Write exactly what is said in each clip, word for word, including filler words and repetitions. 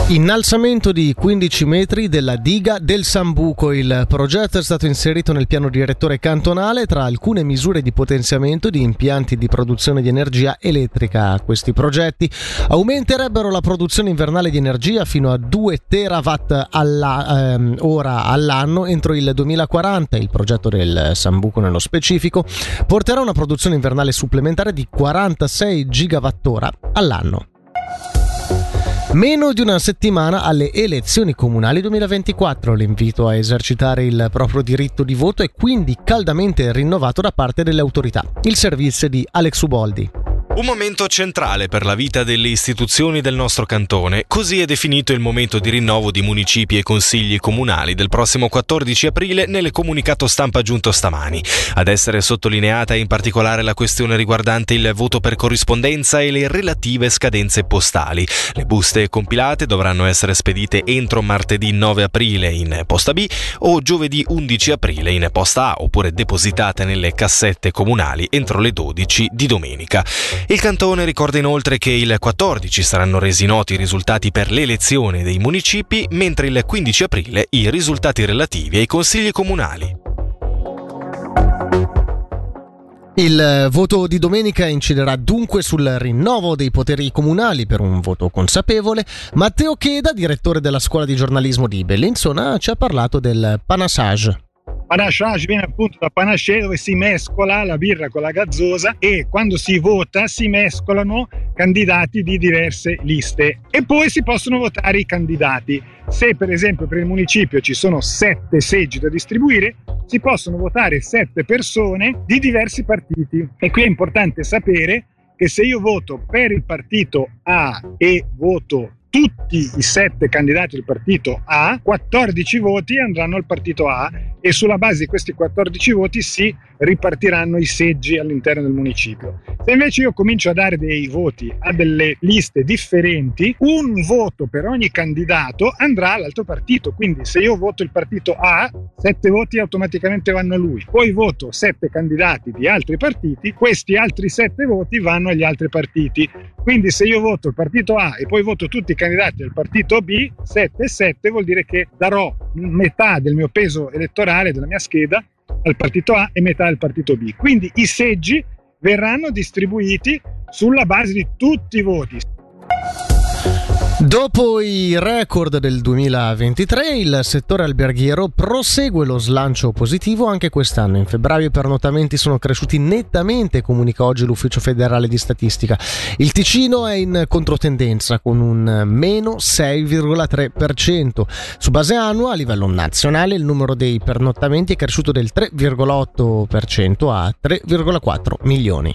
Innalzamento di quindici metri della diga del Sambuco. Il progetto è stato inserito nel piano direttore cantonale tra alcune misure di potenziamento di impianti di produzione di energia elettrica. Questi progetti aumenterebbero la produzione invernale di energia fino a due terawatt alla, ehm, ora all'anno entro il duemilaquaranta. Il progetto del Sambuco, nello specifico, porterà una produzione invernale supplementare di quarantasei gigawattora all'anno. Meno di una settimana alle elezioni comunali duemilaventiquattro. L'invito a esercitare il proprio diritto di voto è quindi caldamente rinnovato da parte delle autorità. Il servizio di Alex Uboldi. Un momento centrale per la vita delle istituzioni del nostro cantone, così è definito il momento di rinnovo di municipi e consigli comunali del prossimo quattordici aprile nel comunicato stampa giunto stamani. Ad essere sottolineata in particolare la questione riguardante il voto per corrispondenza e le relative scadenze postali. Le buste compilate dovranno essere spedite entro martedì nove aprile in posta B o giovedì undici aprile in posta A, oppure depositate nelle cassette comunali entro le dodici di domenica. Il cantone ricorda inoltre che il quattordici saranno resi noti i risultati per l'elezione dei municipi, mentre il quindici aprile i risultati relativi ai consigli comunali. Il voto di domenica inciderà dunque sul rinnovo dei poteri comunali per un voto consapevole. Matteo Cheda, direttore della scuola di giornalismo di Bellinzona, ci ha parlato del panassage. Panassage viene appunto da panaché, dove si mescola la birra con la gazzosa e quando si vota si mescolano candidati di diverse liste e poi si possono votare i candidati. Se per esempio per il municipio ci sono sette seggi da distribuire, si possono votare sette persone di diversi partiti. E qui è importante sapere che se io voto per il partito A e voto tutti i sette candidati del partito A, quattordici voti andranno al partito A e sulla base di questi quattordici voti si ripartiranno i seggi all'interno del municipio. Se invece io comincio a dare dei voti a delle liste differenti, un voto per ogni candidato andrà all'altro partito. Quindi se io voto il partito A, sette voti automaticamente vanno a lui. Poi voto sette candidati di altri partiti, questi altri sette voti vanno agli altri partiti. Quindi se io voto il partito A e poi voto tutti i candidati del partito B, sette e sette vuol dire che darò metà del mio peso elettorale, della mia scheda, al partito A e metà al partito B. Quindi i seggi verranno distribuiti sulla base di tutti i voti. Dopo i record del duemilaventitré, il settore alberghiero prosegue lo slancio positivo anche quest'anno. In febbraio i pernottamenti sono cresciuti nettamente, comunica oggi l'Ufficio Federale di Statistica. Il Ticino è in controtendenza con un meno sei virgola tre per cento. Su base annua, a livello nazionale, il numero dei pernottamenti è cresciuto del tre virgola otto per cento a tre virgola quattro milioni.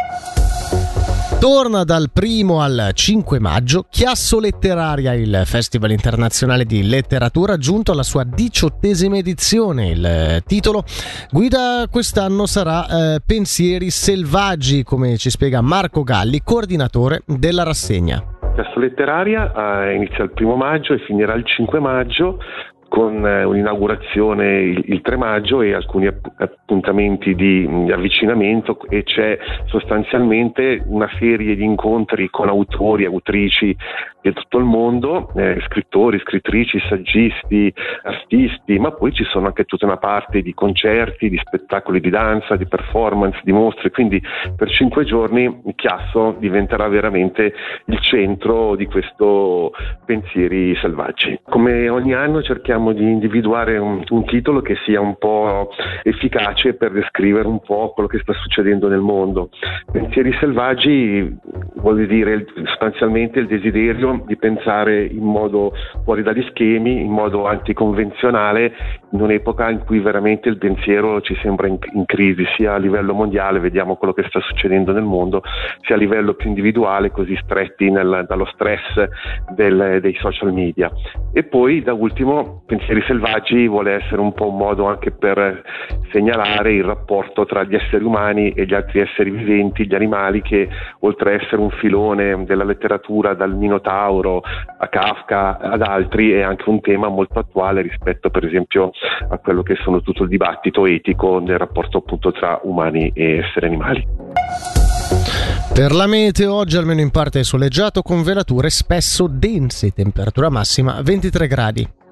Torna dal primo al cinque maggio Chiasso Letteraria, il Festival internazionale di letteratura giunto alla sua diciottesima edizione. Il titolo guida quest'anno sarà eh, Pensieri selvaggi, come ci spiega Marco Galli, coordinatore della rassegna. Chiasso Letteraria eh, inizia il primo maggio e finirà il cinque maggio, con un'inaugurazione il tre maggio e alcuni appuntamenti di avvicinamento, e c'è sostanzialmente una serie di incontri con autori e autrici di tutto il mondo, eh, scrittori, scrittrici, saggisti, artisti, ma poi ci sono anche tutta una parte di concerti, di spettacoli di danza, di performance, di mostre, quindi per cinque giorni Chiasso diventerà veramente il centro di questo Pensieri selvaggi. Come ogni anno cerchiamo di individuare un, un titolo che sia un po' efficace per descrivere un po' quello che sta succedendo nel mondo. Pensieri selvaggi vuol dire sostanzialmente il desiderio di pensare in modo fuori dagli schemi, in modo anticonvenzionale, in un'epoca in cui veramente il pensiero ci sembra in, in crisi, sia a livello mondiale, vediamo quello che sta succedendo nel mondo, sia a livello più individuale, così stretti nel, dallo stress del, dei social media. E poi da ultimo Pensieri selvaggi vuole essere un po' un modo anche per segnalare il rapporto tra gli esseri umani e gli altri esseri viventi, gli animali, che oltre a essere un filone della letteratura, dal Minotauro a Kafka ad altri, è anche un tema molto attuale rispetto per esempio a quello che sono tutto il dibattito etico nel rapporto appunto tra umani e esseri animali. Per la meteo oggi almeno in parte è soleggiato con velature spesso dense, temperatura massima ventitré gradi.